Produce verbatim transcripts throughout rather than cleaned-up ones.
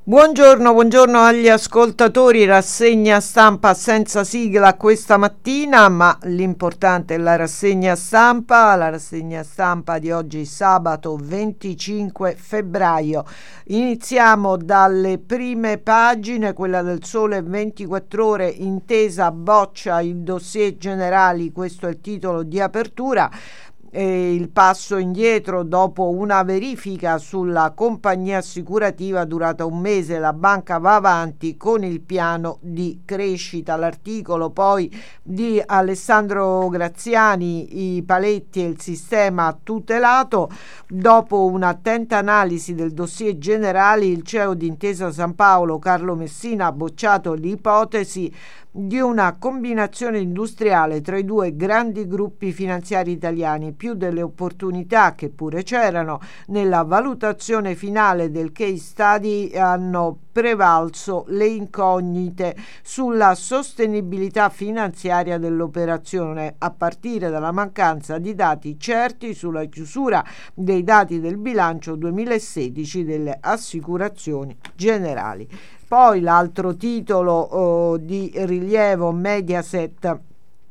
Buongiorno, buongiorno agli ascoltatori. Rassegna stampa senza sigla questa mattina, ma l'importante è la rassegna stampa, la rassegna stampa di oggi sabato venticinque febbraio. Iniziamo dalle prime pagine, quella del Sole ventiquattro Ore, intesa boccia il dossier generali, questo è il titolo di apertura. E il passo indietro dopo una verifica sulla compagnia assicurativa durata un mese, la banca va avanti con il piano di crescita. L'articolo poi di Alessandro Graziani, i paletti e il sistema tutelato. Dopo un'attenta analisi del dossier generali, il C E O di Intesa San Paolo Carlo Messina ha bocciato l'ipotesi di una combinazione industriale tra i due grandi gruppi finanziari italiani, più delle opportunità che pure c'erano nella valutazione finale del case study hanno prevalso le incognite sulla sostenibilità finanziaria dell'operazione, a partire dalla mancanza di dati certi sulla chiusura dei dati del bilancio duemilasedici delle assicurazioni generali. Poi l'altro titolo oh, di rilievo, Mediaset,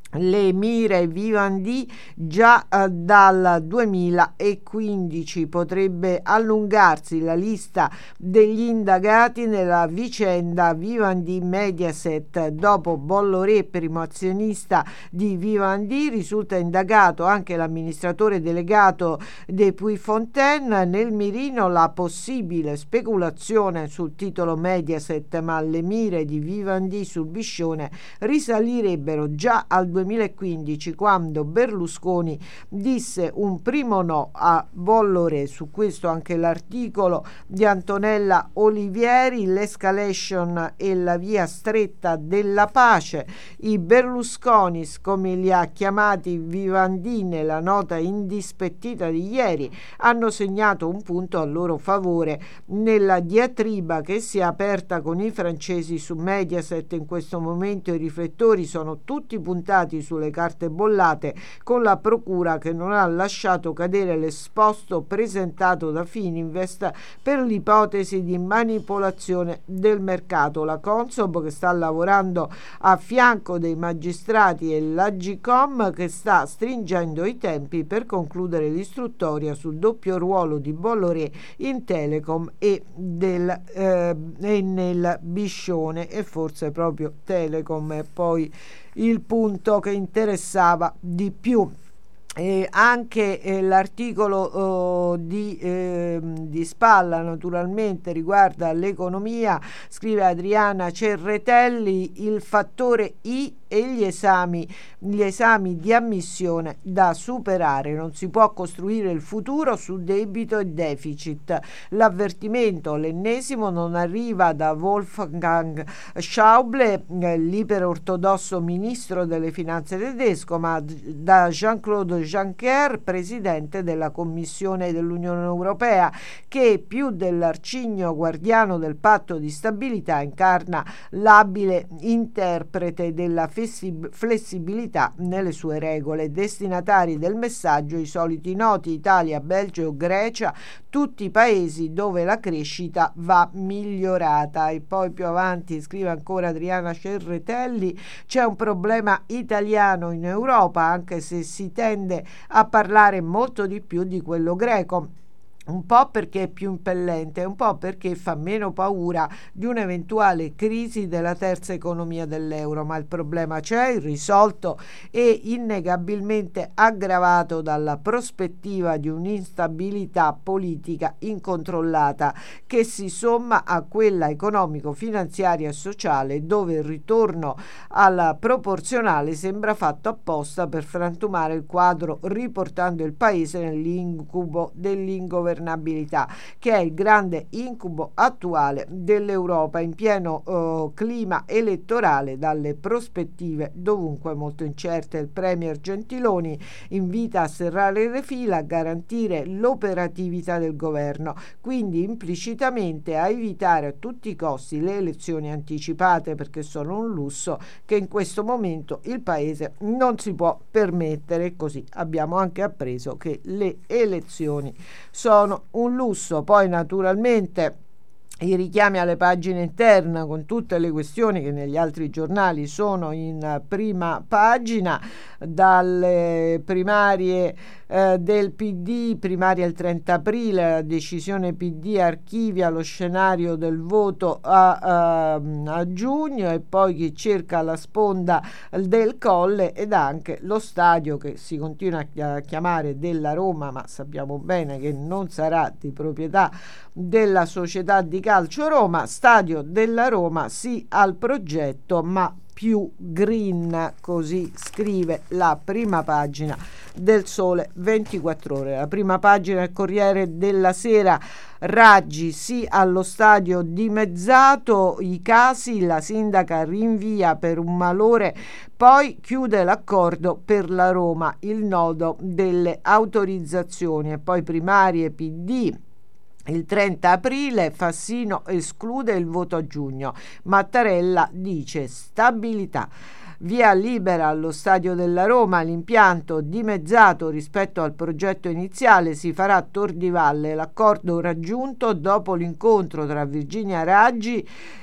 le mire Vivendi già eh, dal duemilaquindici, potrebbe allungarsi la lista degli indagati nella vicenda Vivendi Mediaset. Dopo Bolloré, primo azionista di Vivendi, risulta indagato anche l'amministratore delegato De Puyfontaine. Nel mirino la possibile speculazione sul titolo Mediaset, ma le mire di Vivendi sul biscione risalirebbero già al duemilaquindici, quando Berlusconi disse un primo no a Bolloré. Su questo anche l'articolo di Antonella Olivieri, l'escalation e la via stretta della pace. I Berlusconis, come li ha chiamati Vivendi nella nota indispettita di ieri, hanno segnato un punto a loro favore nella diatriba che si è aperta con i francesi su Mediaset. In questo momento i riflettori sono tutti puntati sulle carte bollate, con la procura che non ha lasciato cadere l'esposto presentato da Fininvest per l'ipotesi di manipolazione del mercato. La Consob, che sta lavorando a fianco dei magistrati, e l'Agcom, che sta stringendo i tempi per concludere l'istruttoria sul doppio ruolo di Bolloré in Telecom e, del, eh, e nel biscione, e forse proprio Telecom è poi il punto che interessava di più. Eh, anche eh, l'articolo oh, di, eh, di Spalla naturalmente riguarda l'economia. Scrive Adriana Cerretelli, il fattore I e gli esami, gli esami di ammissione da superare. Non si può costruire il futuro su debito e deficit. L'avvertimento, l'ennesimo, non arriva da Wolfgang Schäuble, eh, l'iperortodosso ministro delle finanze tedesco, ma da Jean-Claude Juncker, presidente della Commissione dell'Unione Europea, che più dell'arcigno guardiano del patto di stabilità incarna l'abile interprete della flessibilità nelle sue regole. Destinatari del messaggio i soliti noti: Italia, Belgio, Grecia, tutti i paesi dove la crescita va migliorata. E poi più avanti scrive ancora Adriana Cerretelli: c'è un problema italiano in Europa, anche se si tende a parlare molto di più di quello greco. Un po' perché è più impellente, un po' perché fa meno paura di un'eventuale crisi della terza economia dell'euro, ma il problema c'è, irrisolto e innegabilmente aggravato dalla prospettiva di un'instabilità politica incontrollata che si somma a quella economico-finanziaria e sociale, dove il ritorno alla proporzionale sembra fatto apposta per frantumare il quadro, riportando il paese nell'incubo dell'ingovernabilità, che è il grande incubo attuale dell'Europa in pieno uh, clima elettorale, dalle prospettive dovunque molto incerte. Il premier Gentiloni invita a serrare le fila, a garantire l'operatività del governo, quindi implicitamente a evitare a tutti i costi le elezioni anticipate, perché sono un lusso che in questo momento il paese non si può permettere. Così abbiamo anche appreso che le elezioni sono un lusso. Poi naturalmente i richiami alle pagine interne con tutte le questioni che negli altri giornali sono in prima pagina, dalle primarie eh, del P D, primaria il trenta aprile, la decisione P D archivia lo scenario del voto a, a, a giugno, e poi chi cerca la sponda del Colle, ed anche lo stadio che si continua a chiamare della Roma, ma sappiamo bene che non sarà di proprietà della società di calcio Roma. Stadio della Roma, sì al progetto, ma più green, così scrive la prima pagina del Sole ventiquattro Ore. La prima pagina del Corriere della Sera: Raggi, sì allo stadio dimezzato, i casi, la sindaca rinvia per un malore, poi chiude l'accordo per la Roma, il nodo delle autorizzazioni. E poi primarie P D. Il trenta aprile Fassino esclude il voto a giugno, Mattarella dice stabilità. Via libera allo stadio della Roma, l'impianto dimezzato rispetto al progetto iniziale, si farà a Tor di Valle, l'accordo raggiunto dopo l'incontro tra Virginia Raggi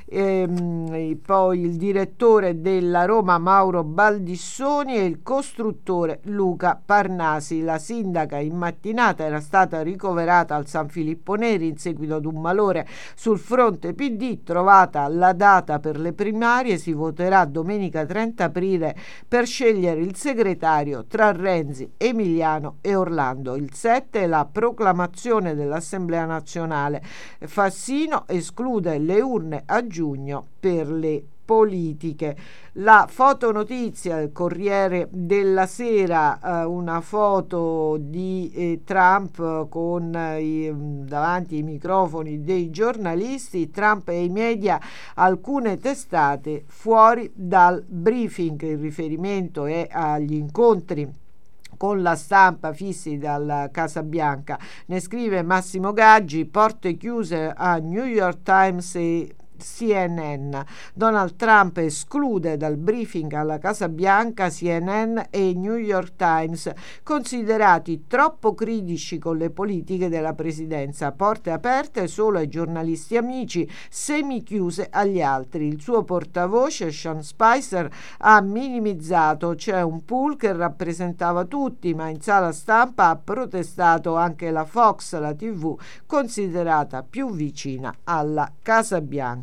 e poi il direttore della Roma Mauro Baldissoni e il costruttore Luca Parnasi. La sindaca in mattinata era stata ricoverata al San Filippo Neri in seguito ad un malore sul fronte P D. Trovata la data per le primarie, si voterà domenica trenta aprile per scegliere il segretario tra Renzi, Emiliano e Orlando. Il sette è la proclamazione dell'Assemblea nazionale. Fassino esclude le urne a giugno per le politiche. La fotonotizia del Corriere della Sera, eh, una foto di eh, Trump con eh, davanti ai microfoni dei giornalisti, Trump e i media, alcune testate fuori dal briefing. Il riferimento è agli incontri con la stampa fissi dalla Casa Bianca. Ne scrive Massimo Gaggi: porte chiuse a New York Times e C N N. Donald Trump esclude dal briefing alla Casa Bianca C N N e New York Times, considerati troppo critici con le politiche della presidenza. Porte aperte solo ai giornalisti amici, semichiuse agli altri. Il suo portavoce Sean Spicer ha minimizzato: c'è un pool che rappresentava tutti, ma in sala stampa ha protestato anche la Fox, la tivù considerata più vicina alla Casa Bianca.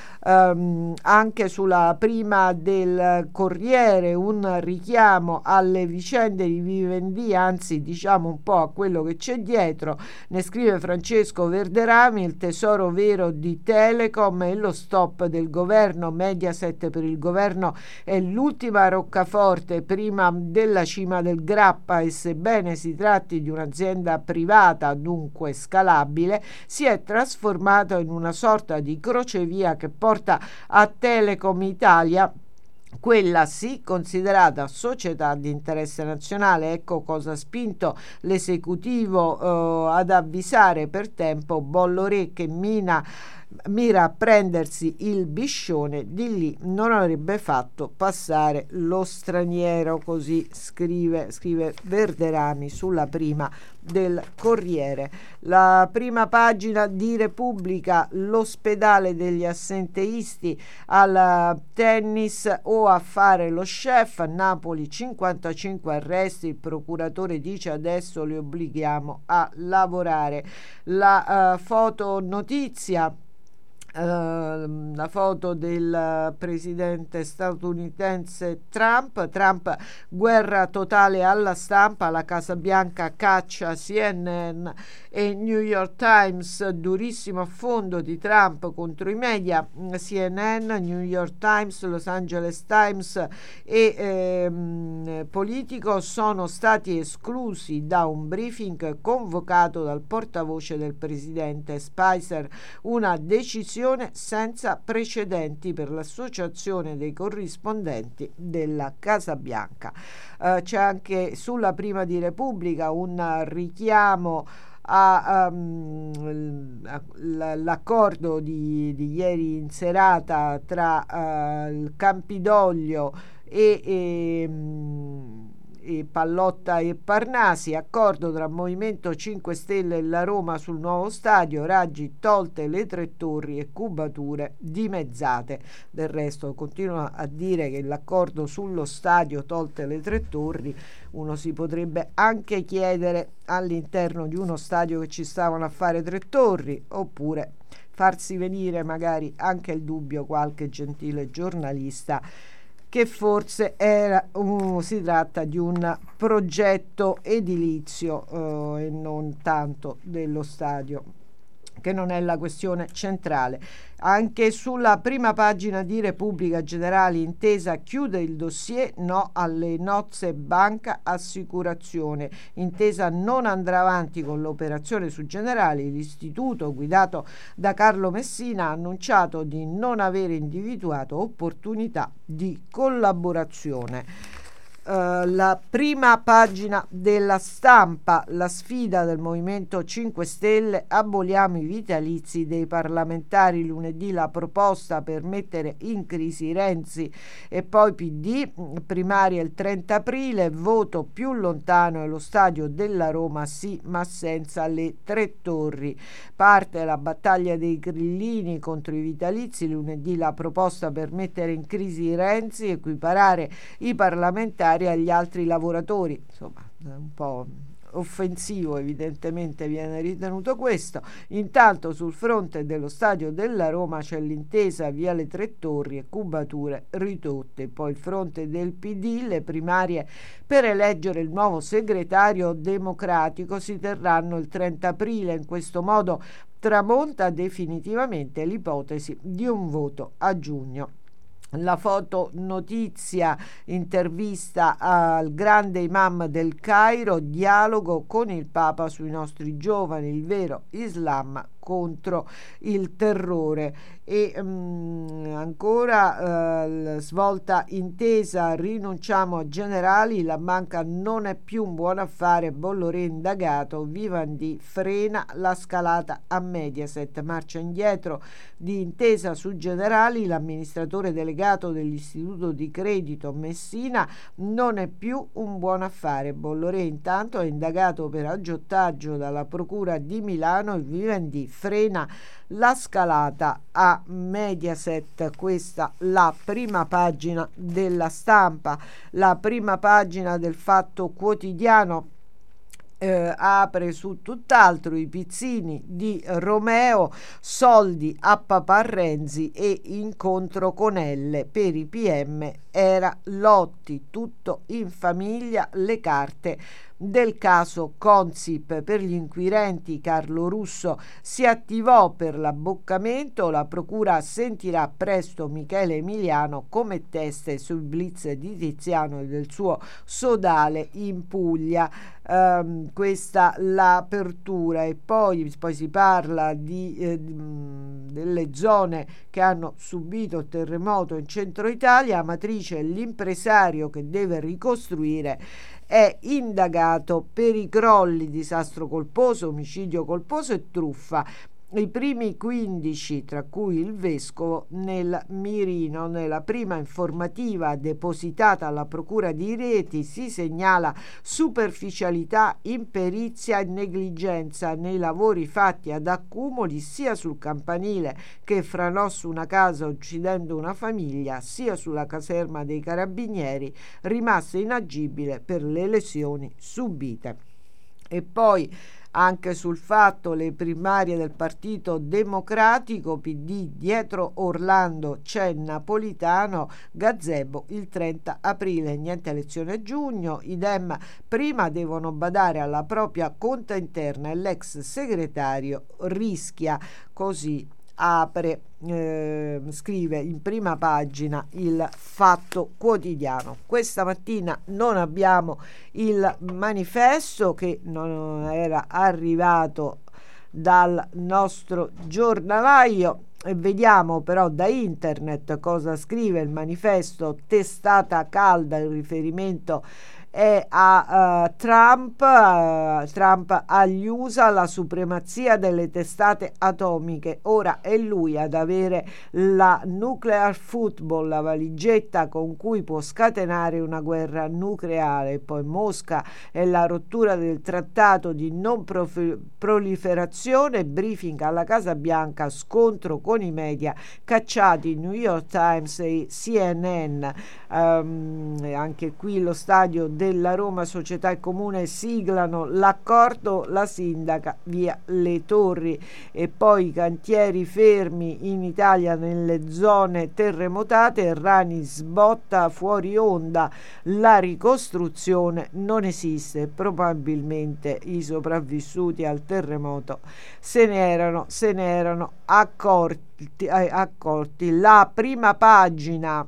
Um, anche sulla prima del Corriere un richiamo alle vicende di Vivendi, anzi diciamo un po' a quello che c'è dietro. Ne scrive Francesco Verderami: il tesoro vero di Telecom e lo stop del governo. Mediaset per il governo è l'ultima roccaforte prima della cima del grappa, e sebbene si tratti di un'azienda privata, dunque scalabile, si è trasformato in una sorta di crocevia che porta a Telecom Italia, quella sì considerata società di interesse nazionale. Ecco cosa ha spinto l'esecutivo eh, ad avvisare per tempo Bolloré che mina mira a prendersi il biscione, di lì non avrebbe fatto passare lo straniero, così scrive, scrive Verderami sulla prima del Corriere. La prima pagina di Repubblica: l'ospedale degli assenteisti al tennis o a fare lo chef. A Napoli cinquantacinque arresti, il procuratore dice adesso li obblighiamo a lavorare. La uh, foto notizia, Uh, la foto del presidente statunitense Trump. Trump: guerra totale alla stampa, la Casa Bianca caccia C N N e New York Times. Durissimo affondo di Trump contro i media. C N N, New York Times, Los Angeles Times e ehm, Politico sono stati esclusi da un briefing convocato dal portavoce del presidente Spicer, una decisione senza precedenti per l'associazione dei corrispondenti della Casa Bianca. Uh, c'è anche sulla prima di Repubblica un richiamo a, um, a, l'accordo di, di ieri in serata tra uh, il Campidoglio e, e um, e Pallotta e Parnasi, accordo tra Movimento cinque Stelle e la Roma sul nuovo stadio, Raggi tolte le tre torri e cubature dimezzate. Del resto continua a dire che l'accordo sullo stadio tolte le tre torri, uno si potrebbe anche chiedere all'interno di uno stadio che ci stavano a fare tre torri, oppure farsi venire magari anche il dubbio qualche gentile giornalista che forse era, uh, si tratta di un progetto edilizio uh, e non tanto dello stadio, che non è la questione centrale. Anche sulla prima pagina di Repubblica Generali, Intesa chiude il dossier no alle nozze banca assicurazione. Intesa non andrà avanti con l'operazione su Generali. L'istituto guidato da Carlo Messina ha annunciato di non avere individuato opportunità di collaborazione. Uh, la prima pagina della Stampa, la sfida del Movimento cinque Stelle, aboliamo i vitalizi dei parlamentari, lunedì la proposta per mettere in crisi Renzi e poi P D, primaria il trenta aprile, voto più lontano è lo stadio della Roma sì ma senza le tre torri, parte la battaglia dei grillini contro i vitalizi, lunedì la proposta per mettere in crisi Renzi, equiparare i parlamentari agli altri lavoratori, insomma un po' offensivo evidentemente viene ritenuto questo. Intanto sul fronte dello stadio della Roma c'è l'intesa via le tre torri e cubature ridotte, poi il fronte del P D, le primarie per eleggere il nuovo segretario democratico si terranno il trenta aprile, in questo modo tramonta definitivamente l'ipotesi di un voto a giugno. La foto notizia, intervista al grande imam del Cairo, dialogo con il Papa sui nostri giovani, il vero Islam contro il terrore. E um, ancora uh, svolta intesa, rinunciamo a Generali, la banca non è più un buon affare, Bolloré indagato, Vivendi frena la scalata a Mediaset, marcia indietro di intesa su Generali, l'amministratore delegato dell'istituto di credito Messina non è più un buon affare, Bolloré intanto è indagato per aggiotaggio dalla procura di Milano e Vivendi frena la scalata a Mediaset. Questa la prima pagina della Stampa. La prima pagina del Fatto Quotidiano Eh, apre su tutt'altro, i pizzini di Romeo, soldi a papà Renzi e incontro con Elle, per i P M era Lotti, tutto in famiglia, le carte del caso Consip. Per gli inquirenti Carlo Russo si attivò per l'abboccamento, la procura sentirà presto Michele Emiliano come teste sul blitz di Tiziano e del suo sodale in Puglia. Um, questa l'apertura e poi, poi si parla di, eh, delle zone che hanno subito il terremoto in centro Italia. Amatrice, l'impresario che deve ricostruire, è indagato per i crolli, disastro colposo, omicidio colposo e truffa. I primi quindici, tra cui il vescovo, nel mirino. Nella prima informativa depositata alla procura di Rieti si segnala superficialità, imperizia e negligenza nei lavori fatti ad accumuli sia sul campanile che franò su una casa uccidendo una famiglia, sia sulla caserma dei carabinieri rimasta inagibile per le lesioni subite. E poi anche sul Fatto le primarie del Partito Democratico, P D dietro Orlando c'è Napolitano, gazebo il trenta aprile, niente elezione a giugno, i Dem prima devono badare alla propria conta interna e l'ex segretario rischia, così apre, eh, scrive in prima pagina il Fatto Quotidiano. Questa mattina non abbiamo il manifesto che non era arrivato dal nostro giornalaio e vediamo però da internet cosa scrive il manifesto. Testata calda, il riferimento è a uh, Trump, uh, Trump agli U S A la supremazia delle testate atomiche, ora è lui ad avere la nuclear football, la valigetta con cui può scatenare una guerra nucleare. Poi Mosca e la rottura del trattato di non prof- proliferazione, briefing alla Casa Bianca, scontro con i media, cacciati New York Times e C N N. Um, anche qui lo stadio della Roma Società e Comune siglano l'accordo, la sindaca via le Torri. E poi i cantieri fermi in Italia nelle zone terremotate, Errani sbotta fuori onda, la ricostruzione non esiste, probabilmente i sopravvissuti al terremoto se ne erano, se ne erano accorti, eh, accorti. La prima pagina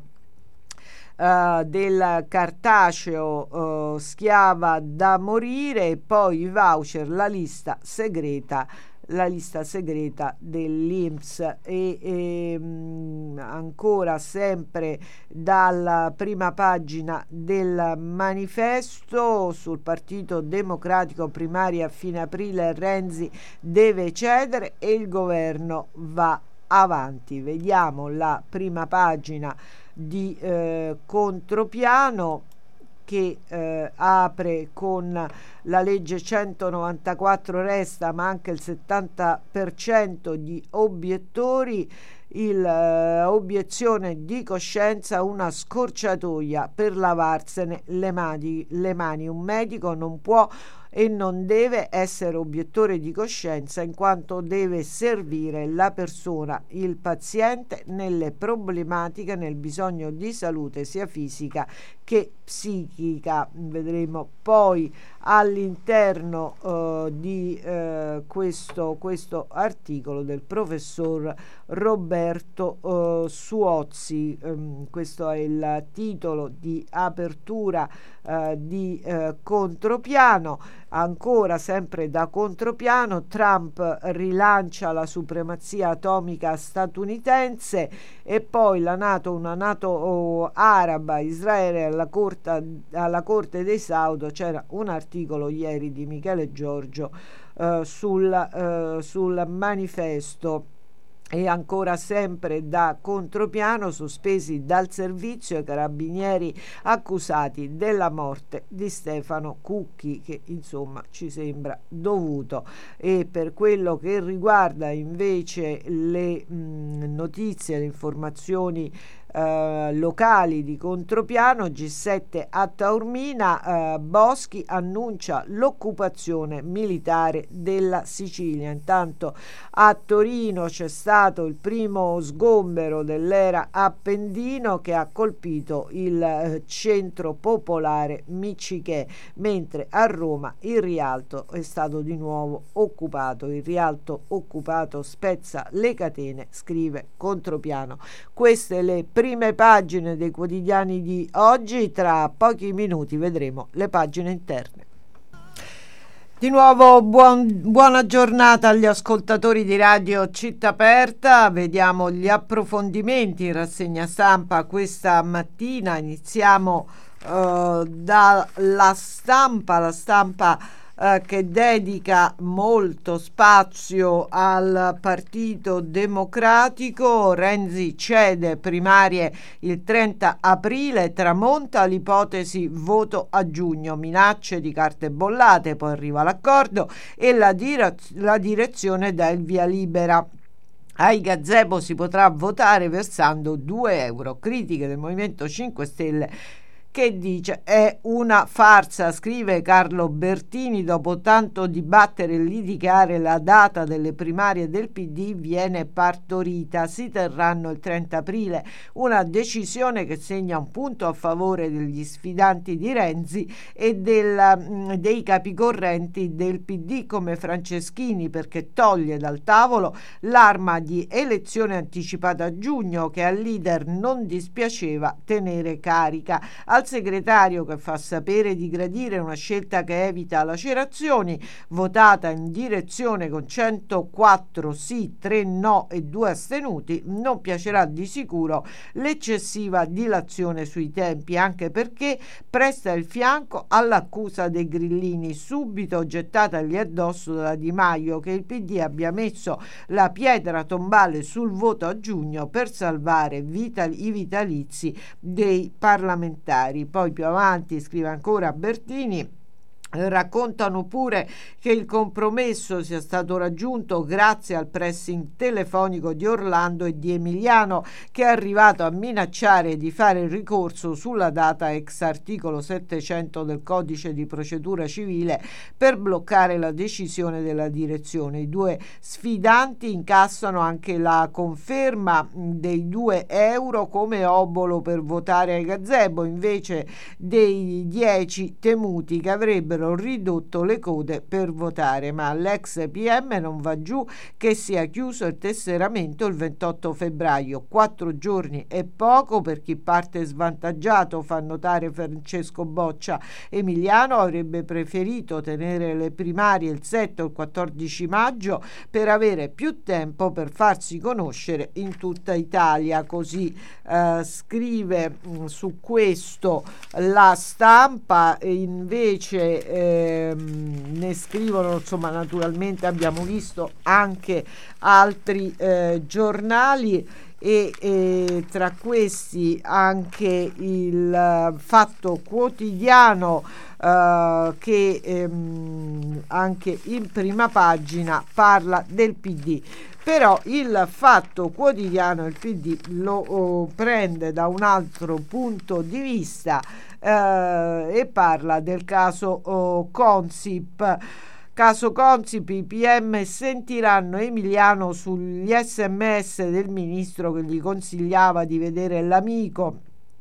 Uh, del cartaceo uh, Schiava da morire, e poi i voucher, la lista segreta la lista segreta dell'I N P S. E, e mh, ancora sempre dalla prima pagina del Manifesto, sul Partito Democratico, primaria a fine aprile, Renzi deve cedere e il governo va avanti. Vediamo la prima pagina di eh, Contropiano, che eh, apre con la legge centonovantaquattro resta, ma anche il settanta per cento di obiettori. Il, eh, obiezione di coscienza, una scorciatoia per lavarsene le mani, le mani. Un medico non può e non deve essere obiettore di coscienza, in quanto deve servire la persona, il paziente, nelle problematiche, nel bisogno di salute sia fisica che psichica. Vedremo poi all'interno uh, di uh, questo, questo articolo del professor Roberto uh, Suozzi. Um, questo è il titolo di apertura uh, di uh, Contropiano. Ancora sempre da Contropiano, Trump rilancia la supremazia atomica statunitense, e poi la NATO, una NATO oh, araba, Israele alla corte, alla corte dei Saud. C'era un articolo ieri di Michele Giorgio eh, sul, eh, sul Manifesto. E ancora sempre da Contropiano, sospesi dal servizio i carabinieri accusati della morte di Stefano Cucchi, che insomma ci sembra dovuto. E per quello che riguarda invece le mh, notizie, le informazioni Uh, locali di Contropiano, G sette a Taormina, uh, Boschi annuncia l'occupazione militare della Sicilia. Intanto a Torino c'è stato il primo sgombero dell'era Appendino, che ha colpito il uh, centro popolare Miccichè, mentre a Roma il Rialto è stato di nuovo occupato. Il Rialto occupato spezza le catene, scrive Contropiano. Queste le prime pagine dei quotidiani di oggi. Tra pochi minuti vedremo le pagine interne. Di nuovo buon, buona giornata agli ascoltatori di Radio Città Aperta. Vediamo gli approfondimenti in rassegna stampa questa mattina. Iniziamo uh, dalla stampa, la stampa Uh, che dedica molto spazio al Partito Democratico. Renzi cede, primarie il trenta aprile, tramonta l'ipotesi voto a giugno, minacce di carte bollate, poi arriva l'accordo e la, dire- la direzione dà il via libera. Ai gazebo si potrà votare versando due euro. Critiche del Movimento cinque Stelle, che dice è una farsa, scrive Carlo Bertini. Dopo tanto dibattere e litigare, la data delle primarie del P D viene partorita, si terranno il trenta aprile, una decisione che segna un punto a favore degli sfidanti di Renzi e del, dei capicorrenti del P D come Franceschini, perché toglie dal tavolo l'arma di elezione anticipata a giugno che al leader non dispiaceva tenere carica. Al dal segretario che fa sapere di gradire una scelta che evita lacerazioni, votata in direzione con centoquattro sì, tre no e due astenuti. Non piacerà di sicuro l'eccessiva dilazione sui tempi, anche perché presta il fianco all'accusa dei grillini subito gettatagli addosso da Di Maio, che il P D abbia messo la pietra tombale sul voto a giugno per salvare vita- i vitalizi dei parlamentari. Poi più avanti scrive ancora Bertini: raccontano pure che il compromesso sia stato raggiunto grazie al pressing telefonico di Orlando e di Emiliano, che è arrivato a minacciare di fare il ricorso sulla data ex articolo settecento del codice di procedura civile per bloccare la decisione della direzione. I due sfidanti incassano anche la conferma dei due euro come obolo per votare ai gazebo, invece dei dieci temuti che avrebbero ridotto le code per votare. Ma all'ex P M non va giù che sia chiuso il tesseramento il ventotto febbraio. Quattro giorni è poco per chi parte svantaggiato, fa notare Francesco Boccia. Emiliano avrebbe preferito tenere le primarie il sette o il quattordici maggio per avere più tempo per farsi conoscere in tutta Italia. Così eh, scrive mh, su questo La Stampa. E invece ehm, ne scrivono, insomma, naturalmente abbiamo visto anche altri eh, giornali e, e tra questi anche il uh, Fatto Quotidiano, uh, che ehm, anche in prima pagina parla del P D. Però il Fatto Quotidiano, il P D, lo oh, prende da un altro punto di vista eh, e parla del caso oh, Consip. Caso Consip, i P M sentiranno Emiliano sugli sms del ministro che gli consigliava di vedere l'amico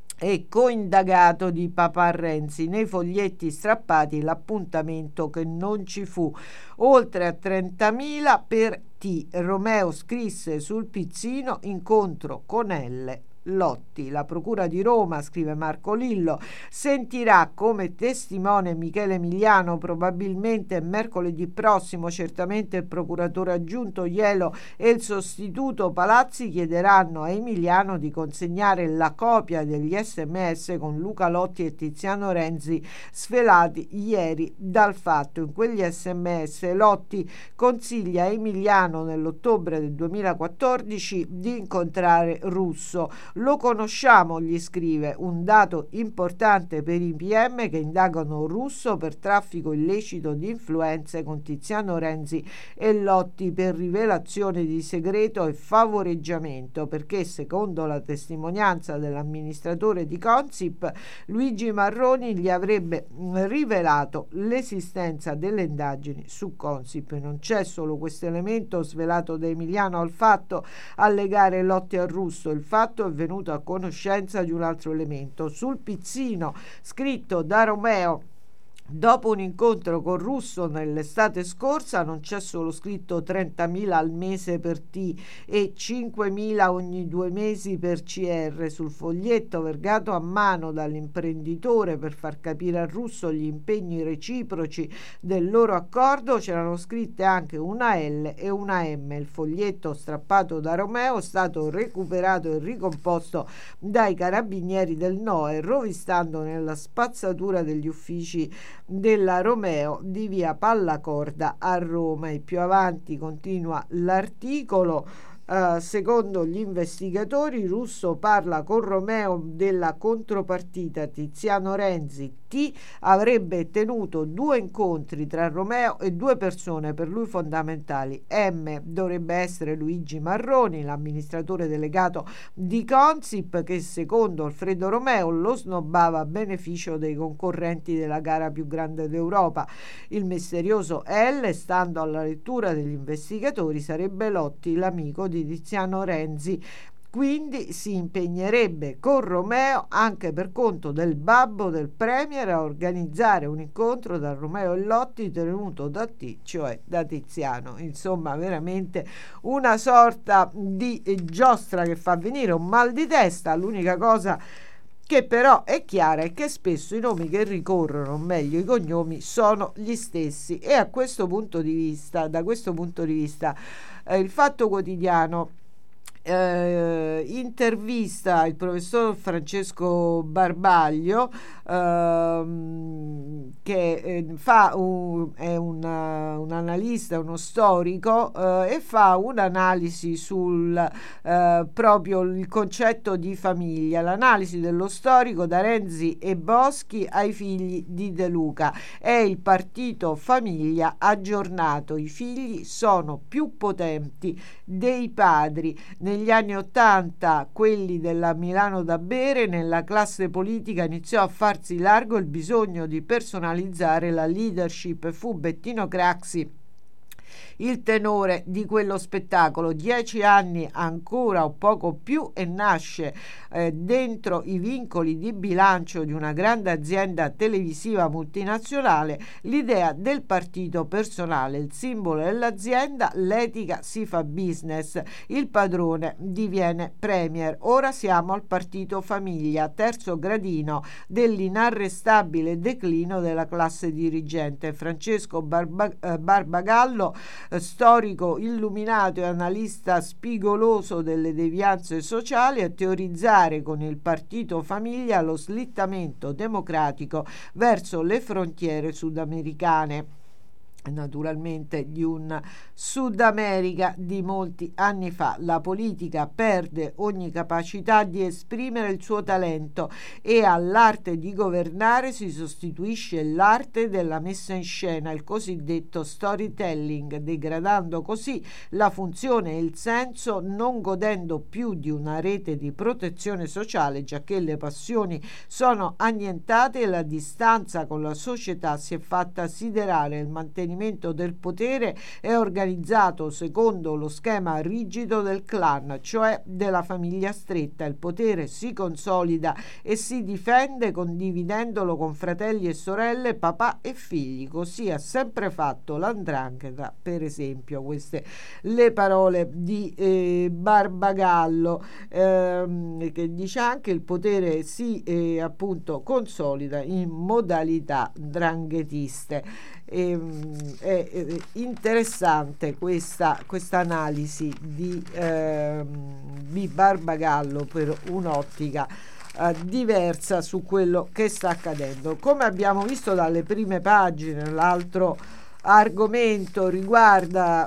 e coindagato di papà Renzi. Nei foglietti strappati l'appuntamento che non ci fu. Oltre a trentamila per T. Romeo scrisse sul pizzino: incontro con L. Lotti. La Procura di Roma, scrive Marco Lillo, sentirà come testimone Michele Emiliano probabilmente mercoledì prossimo. Certamente il procuratore aggiunto Ielo e il sostituto Palazzi chiederanno a Emiliano di consegnare la copia degli sms con Luca Lotti e Tiziano Renzi svelati ieri dal Fatto. In quegli sms Lotti consiglia a Emiliano nell'ottobre del duemilaquattordici di incontrare Russo. Lo conosciamo, gli scrive, un dato importante per i P M che indagano Russo per traffico illecito di influenze con Tiziano Renzi e Lotti per rivelazione di segreto e favoreggiamento, perché secondo la testimonianza dell'amministratore di Consip, Luigi Marroni gli avrebbe rivelato l'esistenza delle indagini su Consip. Non c'è solo questo elemento svelato da Emiliano al Fatto a legare Lotti a Russo. Il Fatto è venuto a conoscenza di un altro elemento. Sul pizzino scritto da Romeo dopo un incontro con Russo nell'estate scorsa non c'è solo scritto trentamila al mese per T e cinquemila ogni due mesi per C R. Sul foglietto vergato a mano dall'imprenditore per far capire a Russo gli impegni reciproci del loro accordo c'erano scritte anche una L e una M. Il foglietto strappato da Romeo è stato recuperato e ricomposto dai carabinieri del N O E, rovistando nella spazzatura degli uffici della Romeo di via Pallacorda a Roma. E più avanti continua l'articolo. Uh, secondo gli investigatori, Russo parla con Romeo della contropartita. Tiziano Renzi T avrebbe tenuto due incontri tra Romeo e due persone per lui fondamentali. M dovrebbe essere Luigi Marroni, l'amministratore delegato di Consip, che secondo Alfredo Romeo lo snobbava a beneficio dei concorrenti della gara più grande d'Europa. Il misterioso L, stando alla lettura degli investigatori, sarebbe Lotti, l'amico di Tiziano Renzi. Quindi si impegnerebbe con Romeo anche per conto del babbo del premier a organizzare un incontro da Romeo e Lotti tenuto da T, cioè da Tiziano. Insomma, veramente una sorta di giostra che fa venire un mal di testa. L'unica cosa che però è chiara è che spesso i nomi che ricorrono, o meglio i cognomi, sono gli stessi, e a questo punto di vista, da questo punto di vista, eh, il Fatto Quotidiano Eh, intervista il professor Francesco Barbaglio, ehm, che eh, fa un, è una, un analista, uno storico, eh, e fa un'analisi sul eh, proprio il concetto di famiglia, l'analisi dello storico da Renzi e Boschi ai figli di De Luca. È il partito famiglia aggiornato, i figli sono più potenti dei padri. Negli anni ottanta, quelli della Milano da bere, nella classe politica iniziò a farsi largo il bisogno di personalizzare la leadership. Fu Bettino Craxi il tenore di quello spettacolo. Dieci anni ancora o poco più e nasce eh, dentro i vincoli di bilancio di una grande azienda televisiva multinazionale l'idea del partito personale, il simbolo dell'azienda, l'etica si fa business, il padrone diviene premier. Ora siamo al partito famiglia, terzo gradino dell'inarrestabile declino della classe dirigente. Francesco Barba, eh, Barbagallo, storico illuminato e analista spigoloso delle devianze sociali, a teorizzare con il partito famiglia lo slittamento democratico verso le frontiere sudamericane, naturalmente di un Sud America di molti anni fa. La politica perde ogni capacità di esprimere il suo talento e all'arte di governare si sostituisce l'arte della messa in scena, il cosiddetto storytelling, degradando così la funzione e il senso, non godendo più di una rete di protezione sociale, giacché le passioni sono annientate e la distanza con la società si è fatta siderale. Il mantenimento del potere è organizzato secondo lo schema rigido del clan, cioè della famiglia stretta. Il potere si consolida e si difende condividendolo con fratelli e sorelle, papà e figli. Così ha sempre fatto l'andrangheta, per esempio. Queste le parole di eh, Barbagallo, ehm, che dice anche il potere si eh, appunto consolida in modalità dranghetiste. E, è, è interessante questa questa analisi di, eh, di Barbagallo per un'ottica eh, diversa su quello che sta accadendo. Come abbiamo visto dalle prime pagine, l'altro argomento riguarda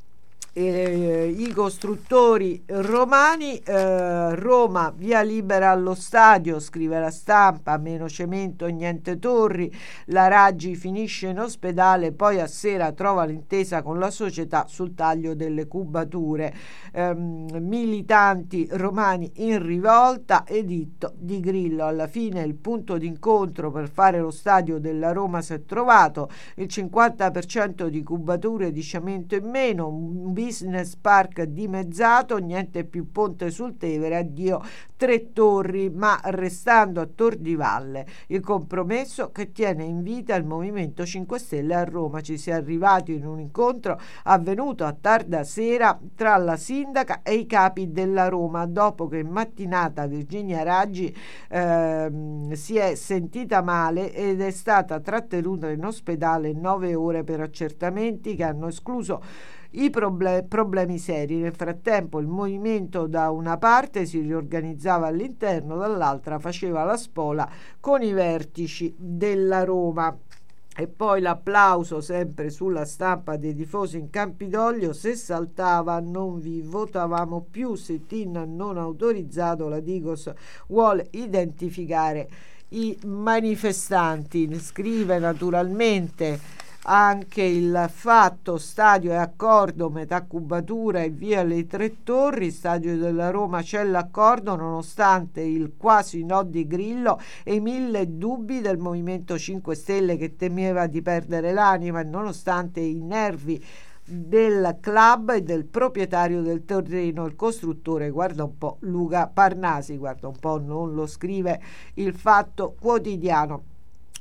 Eh, i costruttori romani. eh, Roma, via libera allo stadio, scrive La Stampa, meno cemento, niente torri, la Raggi finisce in ospedale, poi a sera trova l'intesa con la società sul taglio delle cubature. eh, militanti romani in rivolta, editto di Grillo. Alla fine il punto d'incontro per fare lo stadio della Roma si è trovato, il cinquanta per cento di cubature di cemento in meno, un business park dimezzato, niente più ponte sul Tevere, addio tre torri, ma restando a Tor di Valle. Il compromesso che tiene in vita il Movimento cinque Stelle a Roma. Ci si è arrivati in un incontro avvenuto a tarda sera tra la sindaca e i capi della Roma, dopo che in mattinata Virginia Raggi ehm, si è sentita male ed è stata trattenuta in ospedale nove ore per accertamenti che hanno escluso i proble- problemi seri. Nel frattempo il movimento da una parte si riorganizzava all'interno, dall'altra faceva la spola con i vertici della Roma. E poi l'applauso sempre sulla Stampa dei tifosi in Campidoglio: se saltava non vi votavamo più, sit-in non autorizzato, la Digos vuole identificare i manifestanti. Scrive naturalmente anche il Fatto, stadio e accordo, metà cubatura e via le tre torri. Stadio della Roma, c'è l'accordo nonostante il quasi no di Grillo e i mille dubbi del Movimento cinque Stelle che temeva di perdere l'anima, e nonostante i nervi del club e del proprietario del terreno, il costruttore, guarda un po', Luca Parnasi, guarda un po', non lo scrive il Fatto Quotidiano.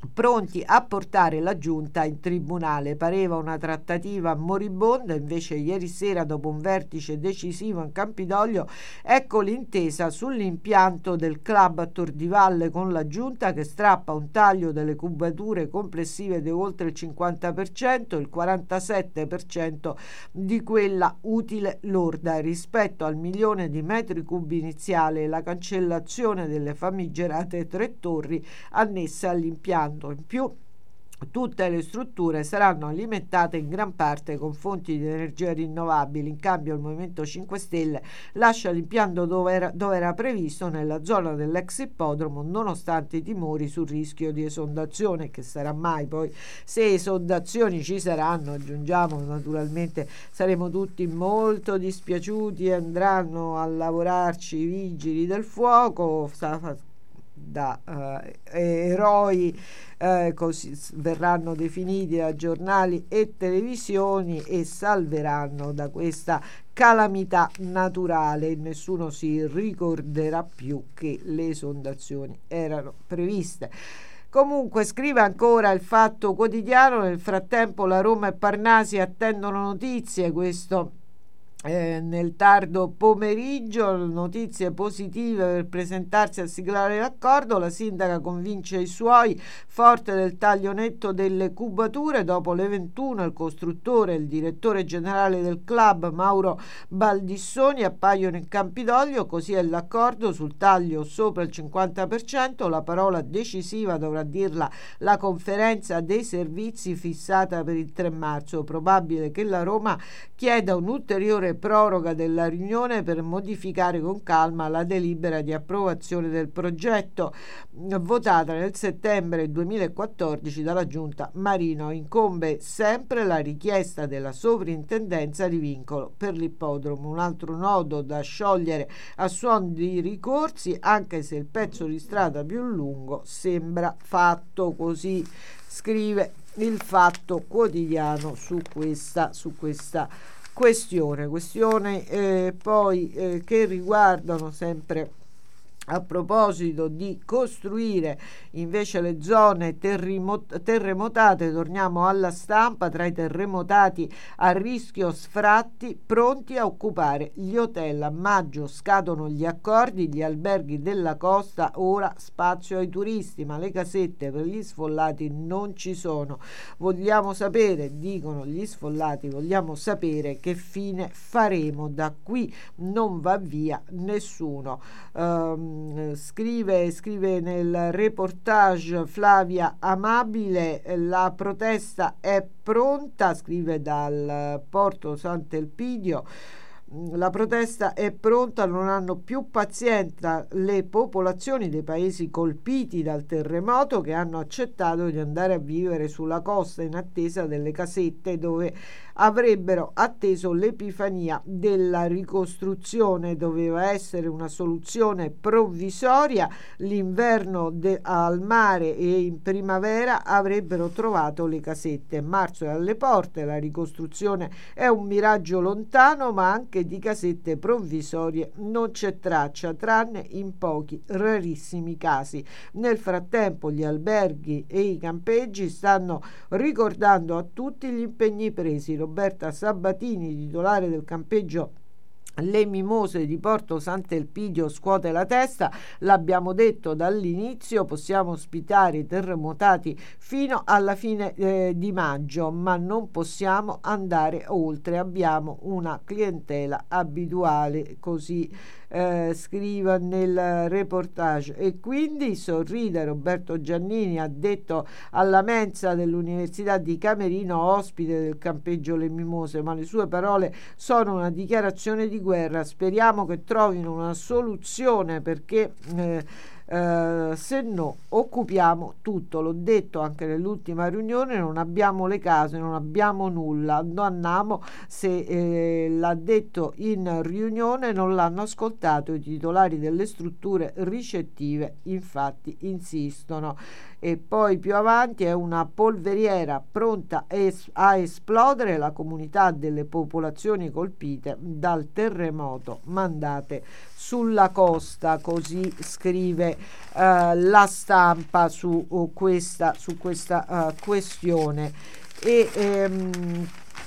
pronti a portare la giunta in tribunale. Pareva una trattativa moribonda, invece ieri sera, dopo un vertice decisivo in Campidoglio, ecco l'intesa sull'impianto del club a Tor di Valle con la giunta, che strappa un taglio delle cubature complessive di oltre il cinquanta per cento, il quarantasette per cento di quella utile lorda rispetto al milione di metri cubi iniziale, e la cancellazione delle famigerate tre torri annesse all'impianto. In più, tutte le strutture saranno alimentate in gran parte con fonti di energia rinnovabili. In cambio il Movimento cinque Stelle lascia l'impianto dove era, dove era previsto, nella zona dell'ex ippodromo, nonostante i timori sul rischio di esondazione, che sarà mai. Poi, se esondazioni ci saranno, aggiungiamo, naturalmente saremo tutti molto dispiaciuti e andranno a lavorarci i vigili del fuoco da eh, eroi, eh, così verranno definiti da giornali e televisioni, e salveranno da questa calamità naturale. Nessuno si ricorderà più che le esondazioni erano previste. Comunque, scrive ancora il Fatto Quotidiano: nel frattempo la Roma e Parnasi attendono notizie. Questo Eh, nel tardo pomeriggio, notizie positive per presentarsi a siglare l'accordo. La sindaca convince i suoi, forte del taglio netto delle cubature. Dopo le ventuno il costruttore e il direttore generale del club, Mauro Baldissoni, appaiono in Campidoglio. Così è l'accordo sul taglio sopra il cinquanta per cento. La parola decisiva dovrà dirla la conferenza dei servizi fissata per il tre marzo. Probabile che la Roma chieda un'ulteriore proroga della riunione per modificare con calma la delibera di approvazione del progetto votata nel settembre duemilaquattordici dalla giunta Marino. Incombe sempre la richiesta della sovrintendenza di vincolo per l'ippodromo, un altro nodo da sciogliere a suon di ricorsi, anche se il pezzo di strada più lungo sembra fatto. Così scrive il Fatto Quotidiano su questa su questa questione questione eh, poi eh, che riguardano sempre, a proposito di costruire invece le zone terremot- terremotate. Torniamo alla Stampa: tra i terremotati a rischio sfratti pronti a occupare gli hotel. A maggio scadono gli accordi, gli alberghi della costa, ora spazio ai turisti, ma le casette per gli sfollati non ci sono. Vogliamo sapere, dicono gli sfollati, vogliamo sapere che fine faremo. Da qui non va via nessuno. Um, Scrive, scrive nel reportage Flavia Amabile: la protesta è pronta. Scrive dal Porto Sant'Elpidio: la protesta è pronta, non hanno più pazienza le popolazioni dei paesi colpiti dal terremoto, che hanno accettato di andare a vivere sulla costa in attesa delle casette dove avrebbero atteso l'epifania della ricostruzione. Doveva essere una soluzione provvisoria. L'inverno de- al mare e in primavera avrebbero trovato le casette. Marzo è alle porte, la ricostruzione è un miraggio lontano, ma anche di casette provvisorie non c'è traccia, tranne in pochi rarissimi casi. Nel frattempo gli alberghi e i campeggi stanno ricordando a tutti gli impegni presi. Roberta Sabatini, titolare del campeggio Le Mimose di Porto Sant'Elpidio, scuote la testa. L'abbiamo detto dall'inizio, possiamo ospitare i terremotati fino alla fine eh, di maggio, ma non possiamo andare oltre, abbiamo una clientela abituale. Così eh, scrive nel reportage. E quindi sorride Roberto Giannini, ha detto alla mensa dell'Università di Camerino, ospite del campeggio Le Mimose, ma le sue parole sono una dichiarazione di guerra. Speriamo che trovino una soluzione, perché eh, eh, se no occupiamo tutto. L'ho detto anche nell'ultima riunione, non abbiamo le case, non abbiamo nulla. Non andiamo, se eh, l'ha detto in riunione non l'hanno ascoltato i titolari delle strutture ricettive, infatti insistono. E poi più avanti: è una polveriera pronta es- a esplodere, la comunità delle popolazioni colpite dal terremoto mandate sulla costa. Così scrive uh, la stampa su uh, questa, su questa uh, questione. E ehm,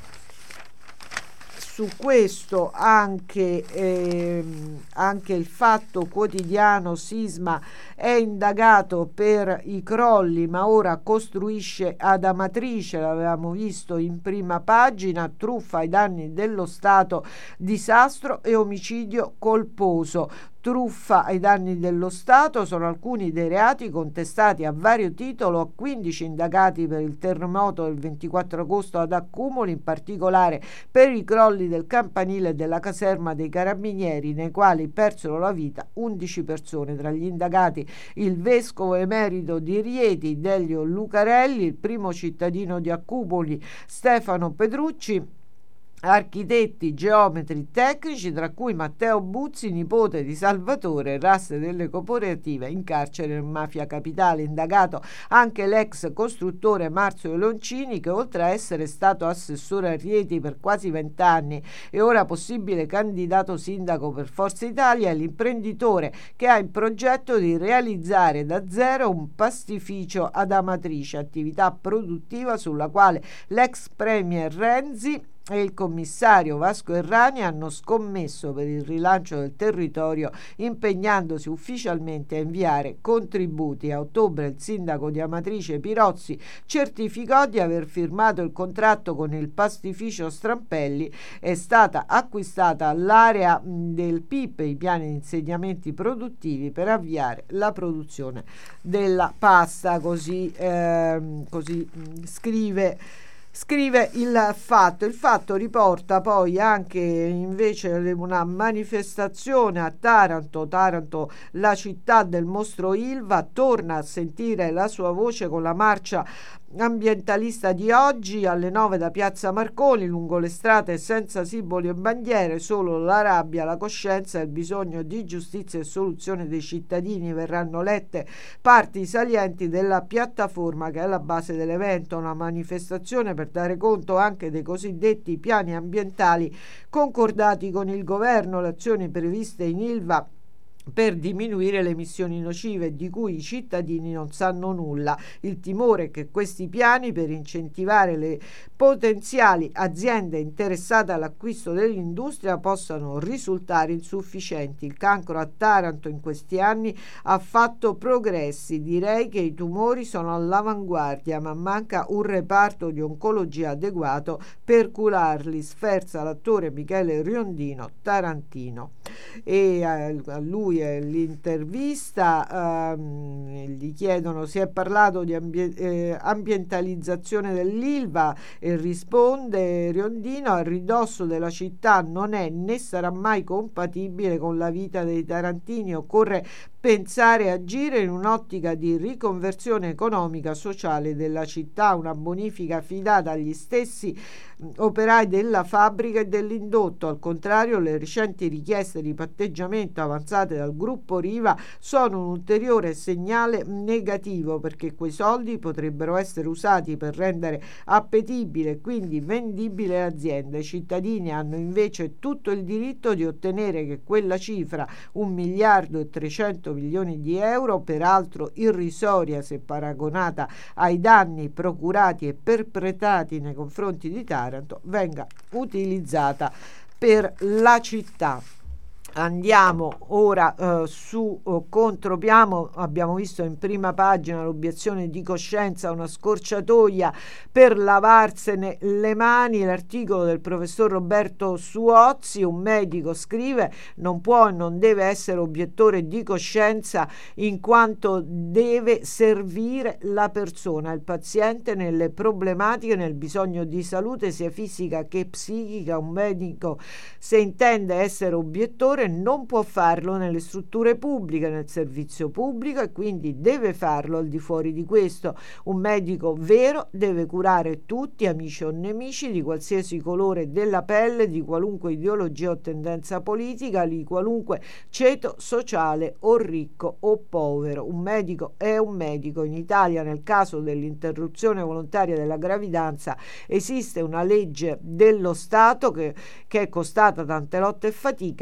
su questo anche, ehm, anche il Fatto Quotidiano: Sisma è indagato per i crolli ma ora costruisce ad Amatrice, l'avevamo visto in prima pagina. Truffa ai danni dello Stato, disastro e omicidio colposo. Truffa ai danni dello Stato sono alcuni dei reati contestati a vario titolo a quindici indagati per il terremoto del ventiquattro agosto ad Accumoli, in particolare per i crolli del campanile della caserma dei Carabinieri, nei quali persero la vita undici persone. Tra gli indagati il vescovo emerito di Rieti, Delio Lucarelli, il primo cittadino di Accumoli, Stefano Petrucci, architetti, geometri, tecnici, tra cui Matteo Buzzi, nipote di Salvatore, rasse delle cooperative, in carcere in Mafia Capitale. Indagato anche l'ex costruttore Marzio Leoncini, che oltre a essere stato assessore a Rieti per quasi vent'anni e ora possibile candidato sindaco per Forza Italia, è l'imprenditore che ha in progetto di realizzare da zero un pastificio ad Amatrice, attività produttiva sulla quale l'ex premier Renzi e il commissario Vasco Errani hanno scommesso per il rilancio del territorio, impegnandosi ufficialmente a inviare contributi. A ottobre il sindaco di Amatrice Pirozzi certificò di aver firmato il contratto con il pastificio Strampelli. È stata acquistata l'area del P I P, i piani di insediamenti produttivi, per avviare la produzione della pasta. Così, ehm, così mh, scrive Scrive il Fatto. Il Fatto riporta poi anche invece una manifestazione a Taranto. Taranto, la città del mostro Ilva, torna a sentire la sua voce con la marcia ambientalista di oggi alle nove da Piazza Marconi, lungo le strade senza simboli e bandiere, solo la rabbia, la coscienza e il bisogno di giustizia e soluzione dei cittadini. Verranno lette parti salienti della piattaforma che è la base dell'evento, una manifestazione per dare conto anche dei cosiddetti piani ambientali concordati con il governo, le azioni previste in Ilva per diminuire le emissioni nocive di cui i cittadini non sanno nulla. Il timore è che questi piani, per incentivare le potenziali aziende interessate all'acquisto dell'industria, possano risultare insufficienti. Il cancro a Taranto in questi anni ha fatto progressi, direi che i tumori sono all'avanguardia, ma manca un reparto di oncologia adeguato per curarli, sferza l'attore Michele Riondino, tarantino. E a lui l'intervista, ehm, gli chiedono: si è parlato di ambie- eh, ambientalizzazione dell'Ilva, e risponde Riondino: a ridosso della città non è né sarà mai compatibile con la vita dei tarantini, occorre pensare e agire in un'ottica di riconversione economica sociale della città, una bonifica affidata agli stessi operai della fabbrica e dell'indotto. Al contrario, le recenti richieste di patteggiamento avanzate dal gruppo Riva sono un ulteriore segnale negativo, perché quei soldi potrebbero essere usati per rendere appetibile e quindi vendibile l'azienda. I cittadini hanno invece tutto il diritto di ottenere che quella cifra, un miliardo e trecento milioni di euro, peraltro irrisoria se paragonata ai danni procurati e perpetrati nei confronti di Taranto, venga utilizzata per la città. Andiamo ora uh, su uh, Contropiano. Abbiamo visto in prima pagina l'obiezione di coscienza, una scorciatoia per lavarsene le mani. L'articolo del professor Roberto Suozzi, un medico, scrive: non può e non deve essere obiettore di coscienza, in quanto deve servire la persona, il paziente, nelle problematiche, nel bisogno di salute sia fisica che psichica. Un medico, se intende essere obiettore, non può farlo nelle strutture pubbliche, nel servizio pubblico, e quindi deve farlo al di fuori di questo. Un medico vero deve curare tutti, amici o nemici, di qualsiasi colore della pelle, di qualunque ideologia o tendenza politica, di qualunque ceto sociale o ricco o povero. Un medico è un medico. In Italia, nel caso dell'interruzione volontaria della gravidanza, esiste una legge dello Stato che, che è costata tante lotte e fatica, che deve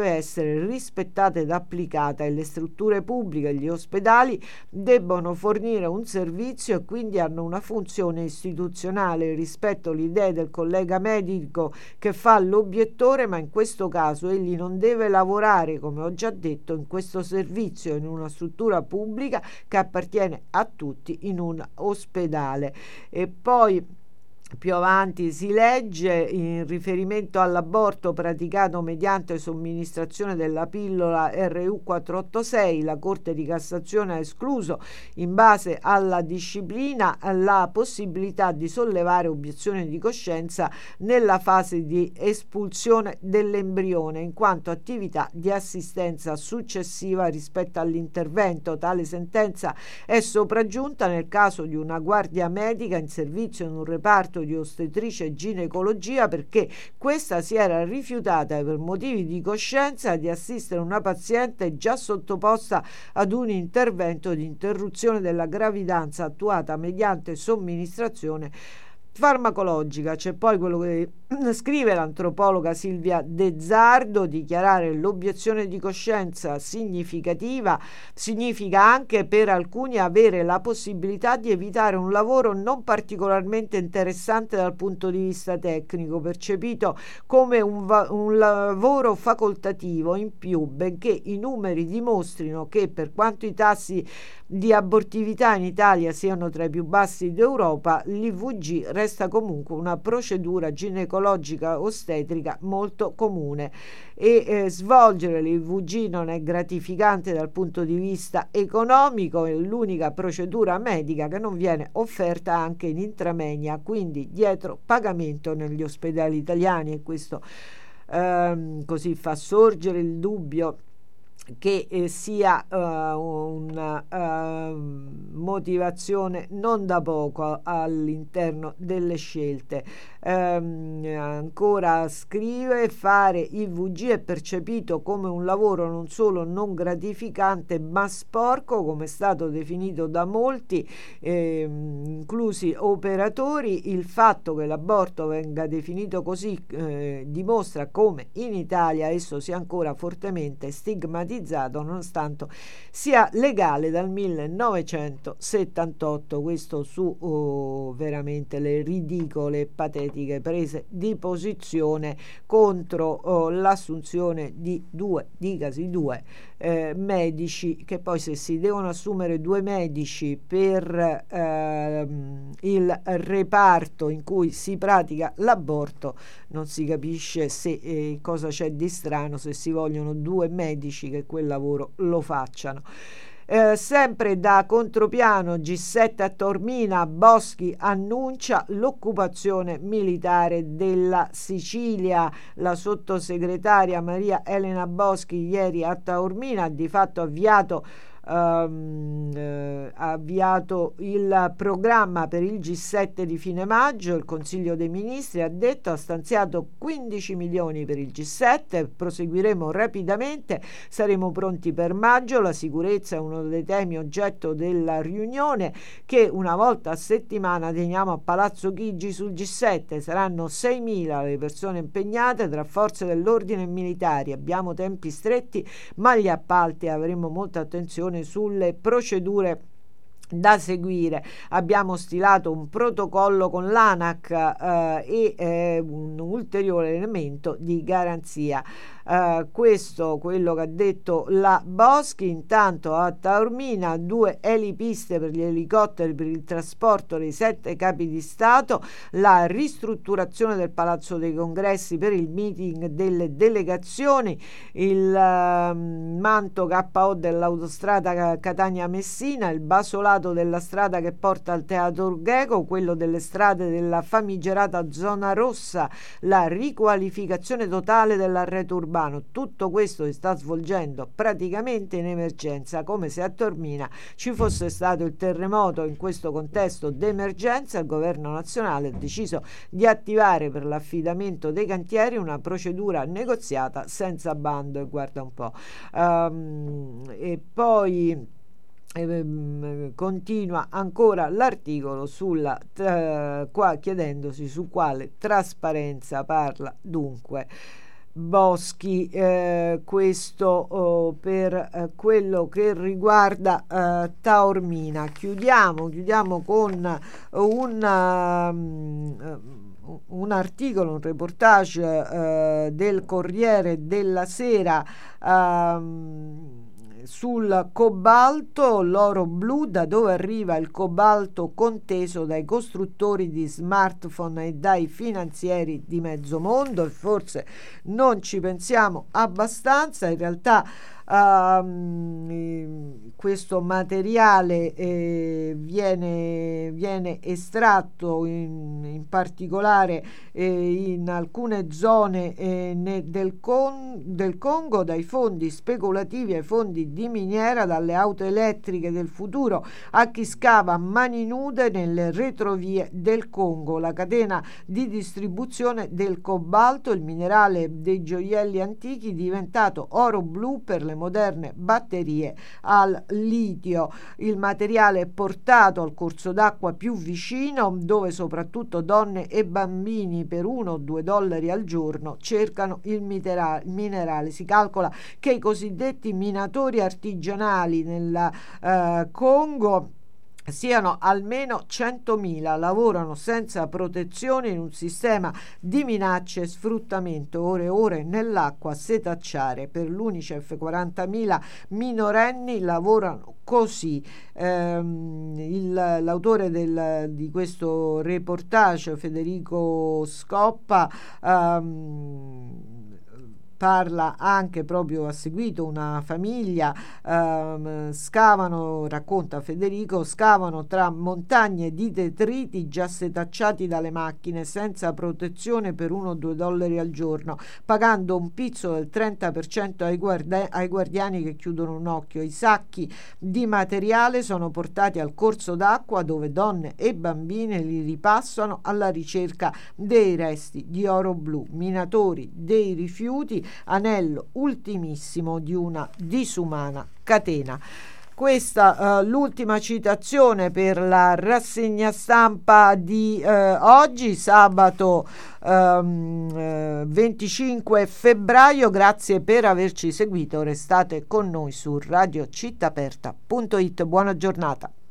deve essere rispettata ed applicata e le strutture pubbliche e gli ospedali debbono fornire un servizio e quindi hanno una funzione istituzionale. Rispetto all'idea del collega medico che fa l'obiettore, ma in questo caso egli non deve lavorare, come ho già detto, in questo servizio in una struttura pubblica che appartiene a tutti in un ospedale. E poi più avanti si legge, in riferimento all'aborto praticato mediante somministrazione della pillola R U quattrocentottantasei, la Corte di Cassazione ha escluso, in base alla disciplina, la possibilità di sollevare obiezione di coscienza nella fase di espulsione dell'embrione, in quanto attività di assistenza successiva rispetto all'intervento. Tale sentenza è sopraggiunta nel caso di una guardia medica in servizio in un reparto di ostetricia e ginecologia, perché questa si era rifiutata per motivi di coscienza di assistere una paziente già sottoposta ad un intervento di interruzione della gravidanza attuata mediante somministrazione farmacologica. C'è poi quello che scrive l'antropologa Silvia De Zardo: dichiarare l'obiezione di coscienza significativa significa anche per alcuni avere la possibilità di evitare un lavoro non particolarmente interessante dal punto di vista tecnico, percepito come un, va- un lavoro facoltativo in più, benché i numeri dimostrino che, per quanto i tassi di abortività in Italia siano tra i più bassi d'Europa, l'I V G resta comunque una procedura ginecologica ostetrica molto comune e eh, svolgere l'I V G non è gratificante dal punto di vista economico, è l'unica procedura medica che non viene offerta anche in intramoenia, quindi dietro pagamento negli ospedali italiani, e questo ehm, così fa sorgere il dubbio che eh, sia uh, una uh, motivazione non da poco all'interno delle scelte. Um, ancora scrive: fare I V G è percepito come un lavoro non solo non gratificante ma sporco, come è stato definito da molti, eh, inclusi operatori. Il fatto che l'aborto venga definito così eh, dimostra come in Italia esso sia ancora fortemente stigmatizzato, nonostante sia legale dal millenovecentosettantotto. Questo su oh, veramente le ridicole e patetiche prese di posizione contro oh, l'assunzione di due, dicasi due eh, medici, che poi, se si devono assumere due medici per eh, il reparto in cui si pratica l'aborto, non si capisce se eh, cosa c'è di strano se si vogliono due medici che quel lavoro lo facciano. Eh, sempre da contropiano, G sette a Taormina, Boschi annuncia l'occupazione militare della Sicilia. La sottosegretaria Maria Elena Boschi ieri a Taormina ha di fatto avviato Um, eh, ha avviato il programma per il G sette di fine maggio. Il Consiglio dei Ministri, ha detto, ha stanziato quindici milioni per il G sette, proseguiremo rapidamente, saremo pronti per maggio. La sicurezza è uno dei temi oggetto della riunione che una volta a settimana teniamo a Palazzo Chigi sul G sette. Saranno seimila le persone impegnate tra forze dell'ordine e militari. Abbiamo tempi stretti, ma gli appalti avremo molta attenzione sulle procedure da seguire. Abbiamo stilato un protocollo con l'ANAC eh, e eh, un ulteriore elemento di garanzia. Uh, questo quello che ha detto la Boschi. Intanto a Taormina due elipiste per gli elicotteri per il trasporto dei sette capi di Stato, la ristrutturazione del Palazzo dei Congressi per il meeting delle delegazioni, il uh, manto K O dell'autostrada Catania-Messina, il basolato della strada che porta al Teatro Greco, quello delle strade della famigerata zona rossa, la riqualificazione totale dell'arreto urbano. Tutto questo si sta svolgendo praticamente in emergenza, come se a Taormina ci fosse stato il terremoto. In questo contesto d'emergenza il governo nazionale ha deciso di attivare per l'affidamento dei cantieri una procedura negoziata senza bando, e guarda un po'. Um, e poi Eh, continua ancora l'articolo sulla tra, qua chiedendosi su quale trasparenza parla dunque Boschi. Eh, questo oh, per eh, quello che riguarda eh, Taormina. Chiudiamo, chiudiamo con un, um, un articolo, un reportage eh, del Corriere della Sera um, sul cobalto, l'oro blu, da dove arriva il cobalto conteso dai costruttori di smartphone e dai finanzieri di mezzo mondo, e forse non ci pensiamo abbastanza. In realtà Uh, questo materiale eh, viene, viene estratto in, in particolare eh, in alcune zone eh, ne, del, con, del Congo dai fondi speculativi ai fondi di miniera, dalle auto elettriche del futuro a chi scava a mani nude nelle retrovie del Congo. La catena di distribuzione del cobalto, il minerale dei gioielli antichi, diventato oro blu per le moderne batterie al litio. Il materiale è portato al corso d'acqua più vicino, dove soprattutto donne e bambini per uno o due dollari al giorno cercano il minerale. Si calcola che i cosiddetti minatori artigianali nel eh, Congo siano almeno centomila, lavorano senza protezione in un sistema di minacce e sfruttamento, ore e ore nell'acqua a setacciare. Per l'Unicef quarantamila minorenni lavorano così. Ehm, il, l'autore del, di questo reportage, Federico Scoppa, ehm, parla anche, proprio ha seguito una famiglia, ehm, scavano, racconta Federico, scavano tra montagne di detriti già setacciati dalle macchine, senza protezione, per uno o due dollari al giorno, pagando un pizzo del trenta per cento ai, guarda- ai guardiani che chiudono un occhio. I sacchi di materiale sono portati al corso d'acqua, dove donne e bambine li ripassano alla ricerca dei resti di oro blu. Minatori dei rifiuti, anello ultimissimo di una disumana catena. Questa uh, l'ultima citazione per la rassegna stampa di uh, oggi, sabato um, uh, venticinque febbraio. Grazie per averci seguito, restate con noi su radio città aperta punto it. Buona giornata.